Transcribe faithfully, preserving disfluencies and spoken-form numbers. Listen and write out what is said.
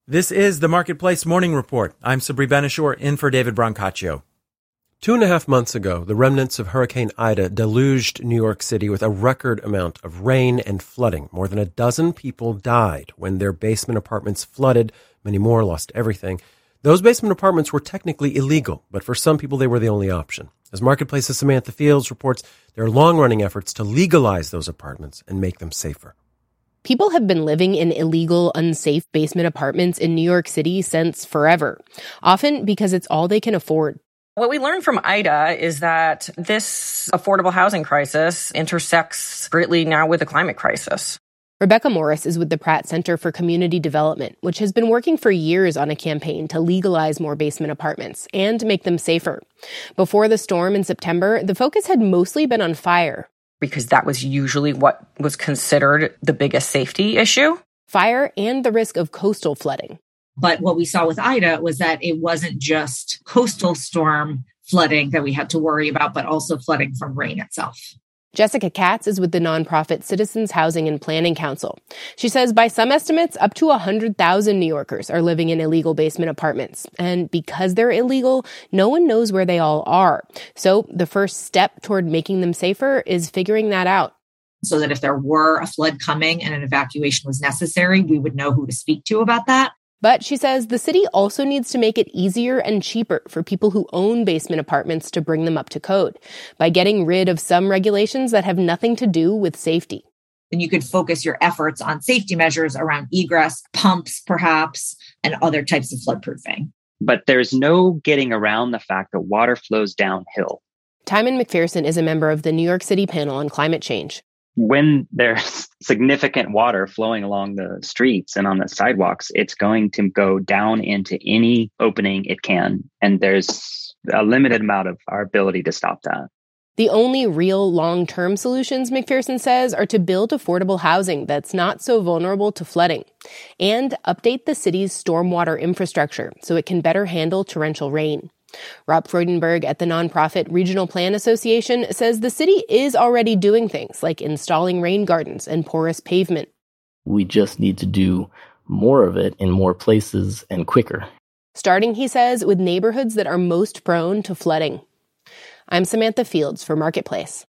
This is the Marketplace Morning Report. I'm Sabri Ben-Achour, in for David Brancaccio. Two and a half months ago, the remnants of Hurricane Ida deluged New York City with a record amount of rain and flooding. More than a dozen people died when their basement apartments flooded. Many more lost everything. Those basement apartments were technically illegal, but for some people they were the only option. As Marketplace's Samantha Fields reports, there are long-running efforts to legalize those apartments and make them safer. People have been living in illegal, unsafe basement apartments in New York City since forever, often because it's all they can afford. What we learned from Ida is that this affordable housing crisis intersects greatly now with the climate crisis. Rebecca Morris is with the Pratt Center for Community Development, which has been working for years on a campaign to legalize more basement apartments and make them safer. Before the storm in September, the focus had mostly been on fire, because that was usually what was considered the biggest safety issue. Fire and the risk of coastal flooding. But what we saw with Ida was that it wasn't just coastal storm flooding that we had to worry about, but also flooding from rain itself. Jessica Katz is with the nonprofit Citizens Housing and Planning Council. She says by some estimates, up to one hundred thousand New Yorkers are living in illegal basement apartments. And because they're illegal, no one knows where they all are. So the first step toward making them safer is figuring that out. So that if there were a flood coming and an evacuation was necessary, we would know who to speak to about that. But she says the city also needs to make it easier and cheaper for people who own basement apartments to bring them up to code by getting rid of some regulations that have nothing to do with safety. Then you could focus your efforts on safety measures around egress, pumps perhaps, and other types of floodproofing. But there's no getting around the fact that water flows downhill. Timon McPherson is a member of the New York City panel on climate change. When there's significant water flowing along the streets and on the sidewalks, it's going to go down into any opening it can. And there's a limited amount of our ability to stop that. The only real long-term solutions, McPherson says, are to build affordable housing that's not so vulnerable to flooding and update the city's stormwater infrastructure so it can better handle torrential rain. Rob Freudenberg at the nonprofit Regional Plan Association says the city is already doing things like installing rain gardens and porous pavement. We just need to do more of it in more places and quicker. Starting, he says, with neighborhoods that are most prone to flooding. I'm Samantha Fields for Marketplace.